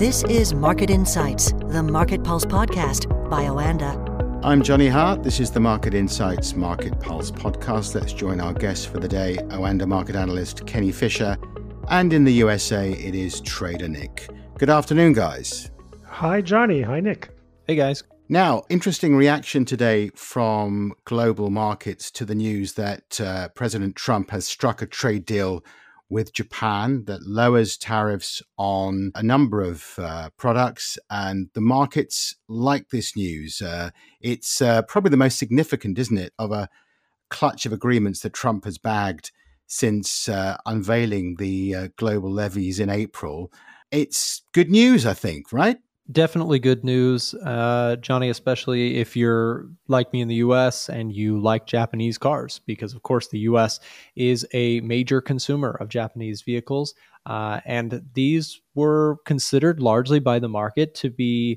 This is Market Insights, the Market Pulse podcast by Oanda. I'm Johnny Hart. This is the Market Insights Market Pulse podcast. Let's join our guest for the day, Oanda market analyst Kenny Fisher. And in the USA, it is Trader Nick. Good afternoon, guys. Hi, Johnny. Hi, Nick. Hey, guys. Now, interesting reaction today from global markets to the news that President Trump has struck a trade deal with Japan that lowers tariffs on a number of products, and the markets like this news. It's probably the most significant, isn't it, of a clutch of agreements that Trump has bagged since unveiling the global levies in April. It's good news, I think, right? Definitely good news, Johnny, especially if you're like me in the US and you like Japanese cars, because of course the US is a major consumer of Japanese vehicles. And these were considered largely by the market to be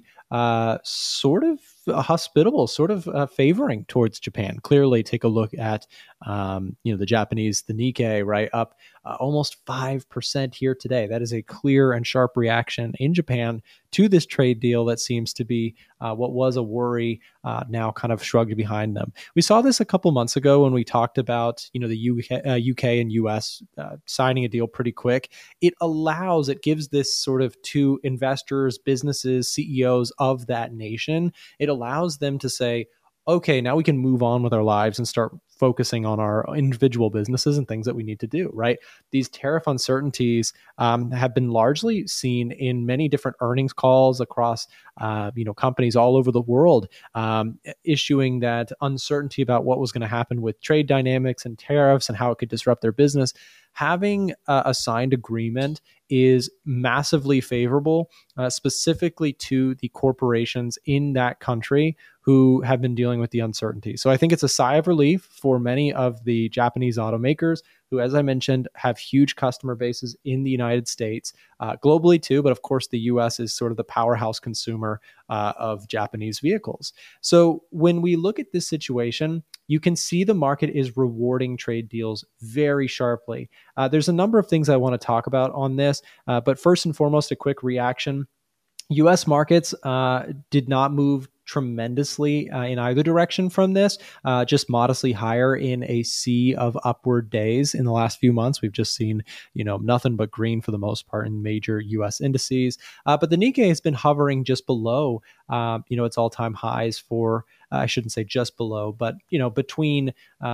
sort of hospitable, sort of favoring towards Japan. Clearly, take a look at the Japanese, the Nikkei, right, up almost 5% here today. That is a clear and sharp reaction in Japan to this trade deal that seems to be what was a worry now kind of shrugged behind them. We saw this a couple months ago when we talked about the UK and US signing a deal pretty quick. It gives this sort of to investors, businesses, CEOs of that nation. It allows them to say, okay, now we can move on with our lives and start focusing on our individual businesses and things that we need to do, right? These tariff uncertainties have been largely seen in many different earnings calls across, companies all over the world, issuing that uncertainty about what was going to happen with trade dynamics and tariffs and how it could disrupt their business. Having a signed agreement is massively favorable, specifically to the corporations in that country who have been dealing with the uncertainty. So I think it's a sigh of relief for many of the Japanese automakers who, as I mentioned, have huge customer bases in the United States, globally too, but of course the US is sort of the powerhouse consumer of Japanese vehicles. So when we look at this situation, you can see the market is rewarding trade deals very sharply. There's a number of things I want to talk about on this, but first and foremost, a quick reaction. U.S. markets did not move tremendously in either direction from this, just modestly higher in a sea of upward days in the last few months. We've just seen, nothing but green for the most part in major U.S. indices. But the Nikkei has been hovering just below, its all-time highs for, I shouldn't say just below, but, between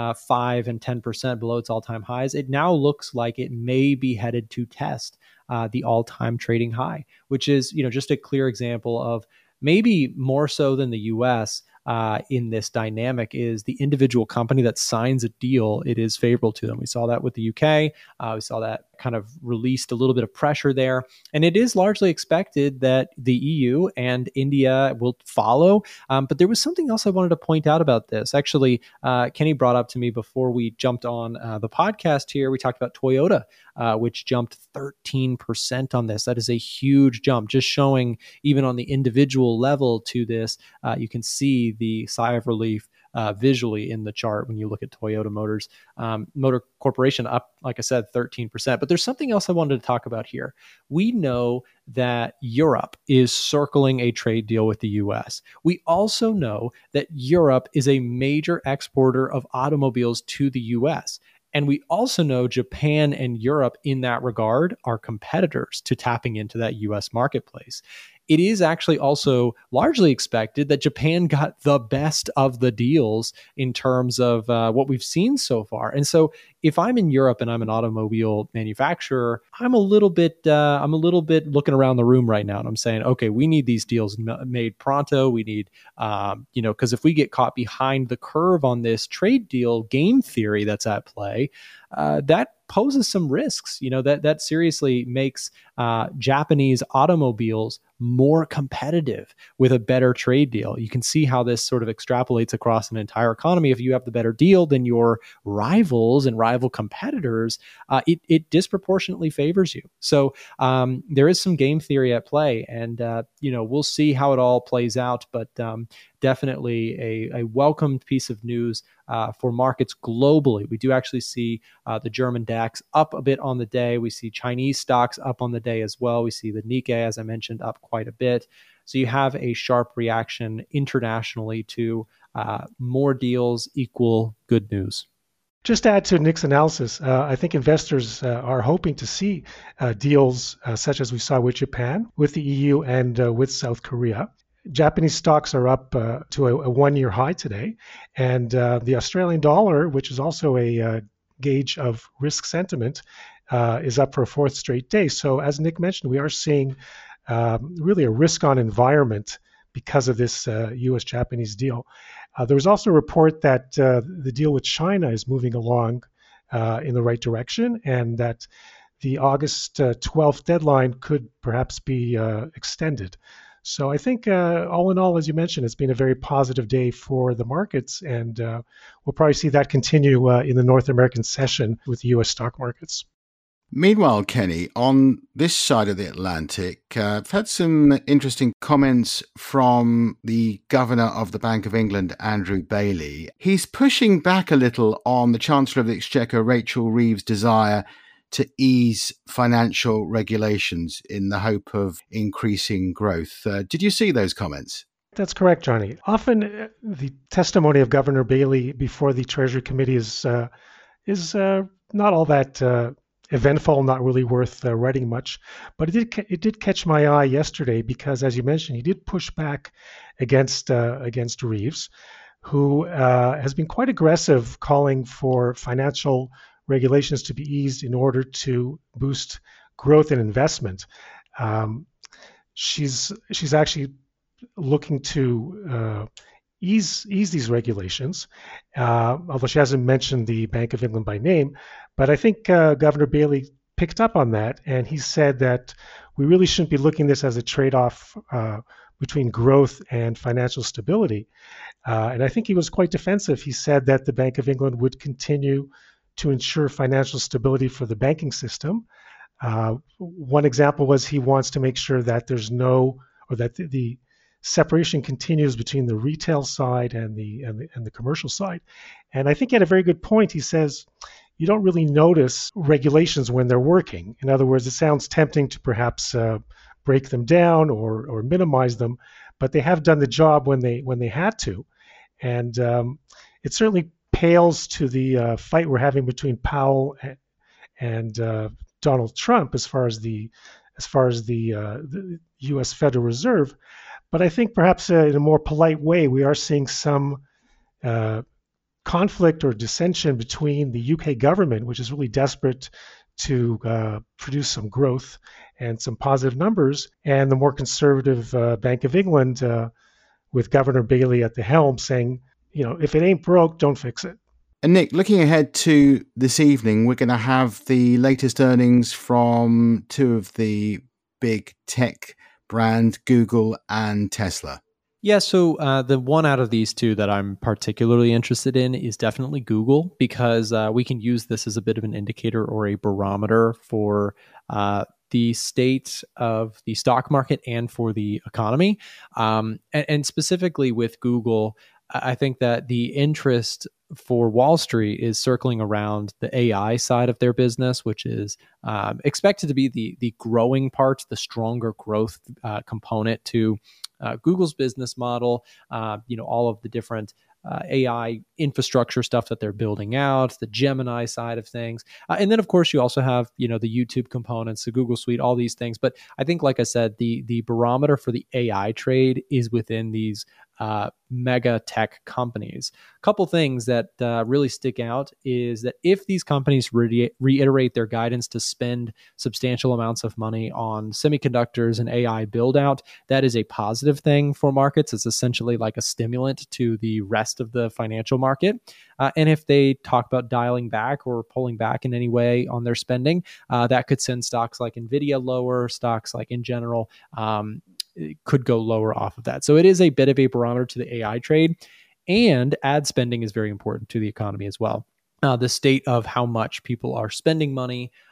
5 and 10% below its all-time highs. It now looks like it may be headed to test the all-time trading high, which is, just a clear example of maybe more so than the US in this dynamic is the individual company that signs a deal, it is favorable to them. We saw that with the UK. We saw that kind of released a little bit of pressure there. And it is largely expected that the EU and India will follow. But there was something else I wanted to point out about this. Actually, Kenny brought up to me before we jumped on the podcast here. We talked about Toyota, which jumped 13% on this. That is a huge jump, just showing even on the individual level to this, you can see the sigh of relief visually in the chart when you look at Toyota Motors, Motor Corporation up, like I said, 13%. But there's something else I wanted to talk about here. We know that Europe is circling a trade deal with the US. We also know that Europe is a major exporter of automobiles to the US. And we also know Japan and Europe in that regard are competitors to tapping into that US marketplace. It is actually also largely expected that Japan got the best of the deals in terms of what we've seen so far. And so if I'm in Europe and I'm an automobile manufacturer, I'm a little bit looking around the room right now and I'm saying, okay, we need these deals made pronto. We need, because if we get caught behind the curve on this trade deal game theory that's at play, that poses some risks. That seriously makes Japanese automobiles more competitive with a better trade deal. You can see how this sort of extrapolates across an entire economy. If you have the better deal than your rivals and rival competitors, it disproportionately favors you. So there is some game theory at play, and we'll see how it all plays out. But definitely a welcomed piece of news for markets globally. We do actually see the German DAX up a bit on the day. We see Chinese stocks up on the day as well. We see the Nikkei, as I mentioned, up quite a bit. So you have a sharp reaction internationally to more deals equal good news. Just to add to Nick's analysis, I think investors are hoping to see deals such as we saw with Japan, with the EU, and with South Korea. Japanese stocks are up to a one-year high today, and the Australian dollar, which is also a gauge of risk sentiment, is up for a fourth straight day. So as Nick mentioned, we are seeing really a risk-on environment because of this U.S.-Japanese deal. There was also a report that the deal with China is moving along in the right direction, and that the August 12th deadline could perhaps be extended. So I think all in all, as you mentioned, it's been a very positive day for the markets, and we'll probably see that continue in the North American session with the U.S. stock markets. Meanwhile, Kenny, on this side of the Atlantic, I've had some interesting comments from the Governor of the Bank of England, Andrew Bailey. He's pushing back a little on the Chancellor of the Exchequer, Rachel Reeves' desire to ease financial regulations in the hope of increasing growth. Did you see those comments? That's correct, Johnny. Often the testimony of Governor Bailey before the Treasury Committee is not all that eventful, not really worth writing much. But it did catch my eye yesterday because, as you mentioned, he did push back against Reeves, who has been quite aggressive, calling for financial regulations to be eased in order to boost growth and investment. She's actually looking to ease these regulations, although she hasn't mentioned the Bank of England by name. But I think Governor Bailey picked up on that, and he said that we really shouldn't be looking at this as a trade-off between growth and financial stability. And I think he was quite defensive. He said that the Bank of England would continue to ensure financial stability for the banking system. One example was he wants to make sure that that the separation continues between the retail side and the commercial side. And I think he had a very good point. He says, you don't really notice regulations when they're working. In other words, it sounds tempting to perhaps break them down or minimize them, but they have done the job when they had to. And it certainly pales to the fight we're having between Powell and Donald Trump as far as the U.S. Federal Reserve. But I think perhaps in a more polite way, we are seeing some conflict or dissension between the UK government, which is really desperate to produce some growth and some positive numbers, and the more conservative Bank of England with Governor Bailey at the helm saying, if it ain't broke, don't fix it. And Nick, looking ahead to this evening, we're going to have the latest earnings from two of the big tech brands, Google and Tesla. Yeah, so the one out of these two that I'm particularly interested in is definitely Google, because we can use this as a bit of an indicator or a barometer for the state of the stock market and for the economy. And specifically with Google, I think that the interest for Wall Street is circling around the AI side of their business, which is expected to be the growing part, the stronger growth component to Google's business model. All of the different AI infrastructure stuff that they're building out, the Gemini side of things. And then, of course, you also have, the YouTube components, the Google Suite, all these things. But I think, like I said, the barometer for the AI trade is within these mega tech companies. A couple things that really stick out is that if these companies reiterate their guidance to spend substantial amounts of money on semiconductors and AI build out, that is a positive thing for markets. It's essentially like a stimulant to the rest of the financial market. And if they talk about dialing back or pulling back in any way on their spending, that could send stocks like NVIDIA lower, stocks like in general, it could go lower off of that. So it is a bit of a barometer to the AI trade, and ad spending is very important to the economy as well. The state of how much people are spending money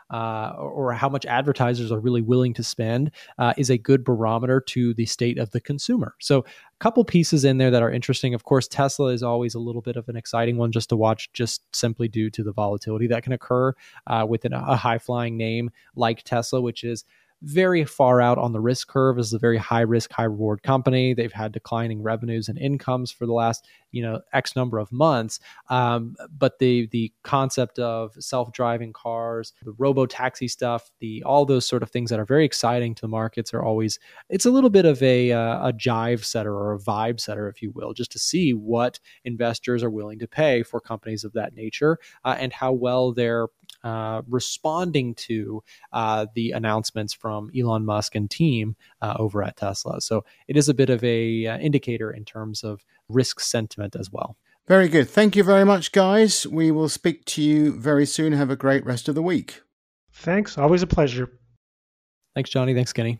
or how much advertisers are really willing to spend is a good barometer to the state of the consumer. So a couple pieces in there that are interesting. Of course, Tesla is always a little bit of an exciting one just to watch, just simply due to the volatility that can occur within a high-flying name like Tesla, which is very far out on the risk curve. This is a very high risk, high reward company. They've had declining revenues and incomes for the last, X number of months. But the concept of self-driving cars, the robo-taxi stuff, all those sort of things that are very exciting to the markets are always, it's a little bit of a jive setter or a vibe setter, if you will, just to see what investors are willing to pay for companies of that nature and how well they're responding to the announcements from Elon Musk and team over at Tesla. So it is a bit of a indicator in terms of risk sentiment as well. Very good. Thank you very much, guys. We will speak to you very soon. Have a great rest of the week. Thanks. Always a pleasure. Thanks, Johnny. Thanks, Skinny.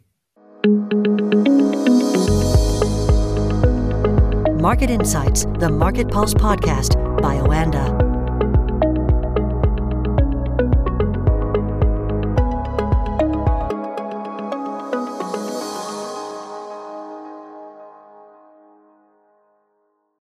Market Insights, the Market Pulse podcast